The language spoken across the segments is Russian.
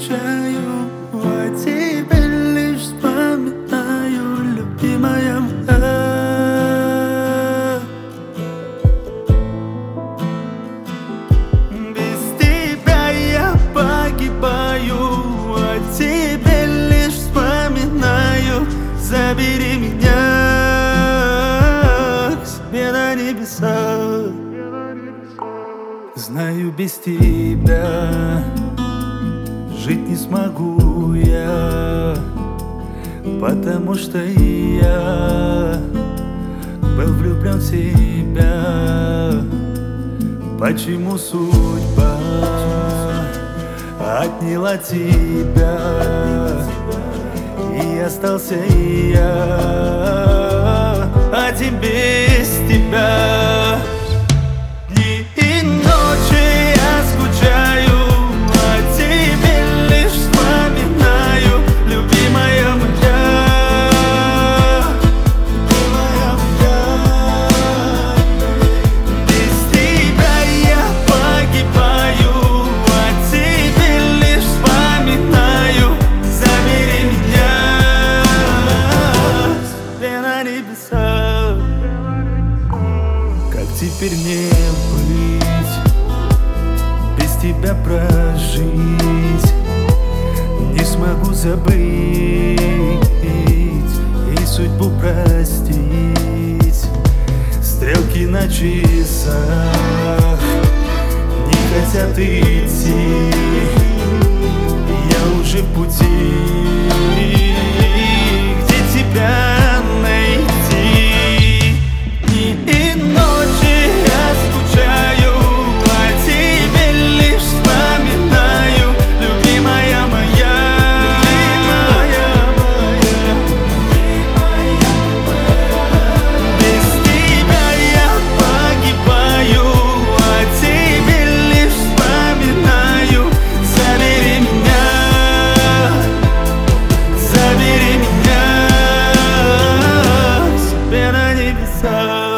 скучаю, о тебе лишь вспоминаю, любимая моя. Без тебя я погибаю, о тебе лишь вспоминаю. Забери меня к себе на небеса. Знаю, без тебя жить не смогу я, потому что я был влюблен в тебя. Почему судьба отняла тебя, и остался я один без тебя. Дни и ночи я скучаю, о тебе лишь вспоминаю, любимая моя. Без тебя я погибаю, о тебе лишь вспоминаю. Забери меня к себе на небеса. Как теперь мне быть, без тебя прожить? Не смогу забыть и судьбу простить. Стрелки на часах не хотят идти, я уже в пути. Где тебя найти? Дни и ночи я скучаю, о тебе лишь вспоминаю, любимая моя. Без тебя я погибаю, о тебе лишь вспоминаю. Забери меня к себе на небеса.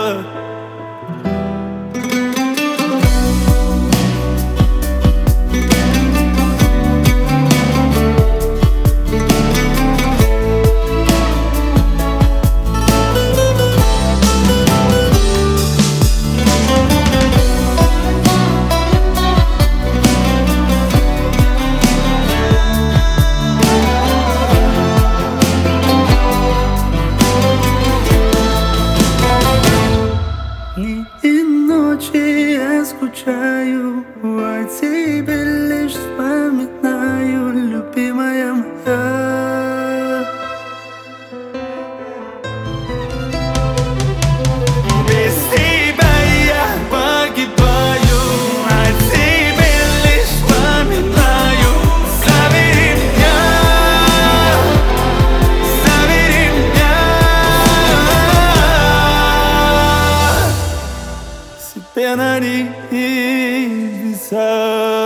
Дни и ночи я скучаю, о тебе лишь вспоминаю, любимая моя. Без тебя я погибаю, о тебе лишь вспоминаю. Забери меня себе на небеса.